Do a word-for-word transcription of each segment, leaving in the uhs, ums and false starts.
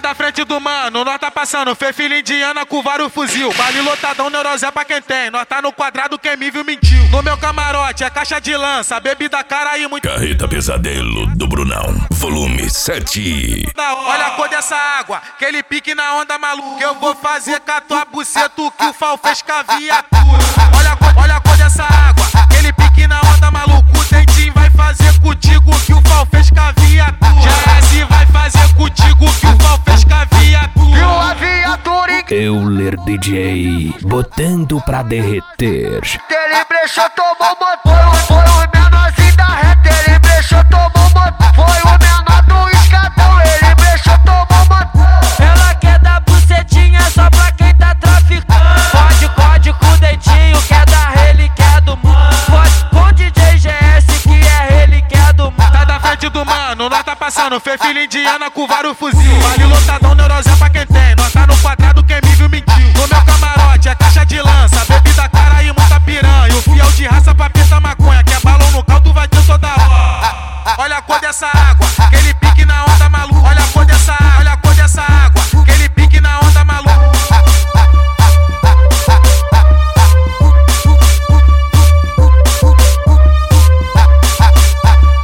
da frente do mano, nós tá passando. Fê filho indiana com vários fuzil. Vale lotadão, neurosé pra quem tem. Nós tá no quadrado, quem me viu mentiu. No meu camarote é caixa de lança, bebida cara e muito. Carreta Pesadelo do Brunão, volume sete. Olha a cor dessa água, aquele pique na onda maluca. Eu vou fazer com a tua buceta que o Fal fez com a viatura. Olha a cor, olha a cor dessa água, aquele pique na onda maluca. O dentinho vai fazer contigo que o Fal fez com a viatura. G S vai fazer contigo que o Fal fez com a viatura. Viu a viatura e Euler D J, botando pra derreter. ele brechou, tomou motor. Foi o menorzinho da reta, ele brechou, tomou motor. Foi o menor do escadão, ele brechou, tomou motor. Ela quer dar bucetinha só pra quem tá traficando. Pode código com o dentinho, quer dar relíquia do mundo. Pode com o D J G S que é relíquia do mundo. Tá da frente do mano, nós tá passando. Fê filho indiana com vários fuzil. Vale lotadão, neurosé pra quem tem. Nós tá no quadrado, quem me viu mentiu. No meu camarote é caixa de lança, bebida cara e muita piranha. O fiel de raça pra pintar maconha, que é balão no caldo vai ter toda hora. Olha a cor dessa água, aquele pique na onda maluca. Olha a cor dessa água, olha a cor dessa água, aquele pique na onda maluca.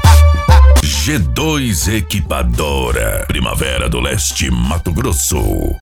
G dois Equipadora, Primavera do Leste, Mato Grosso.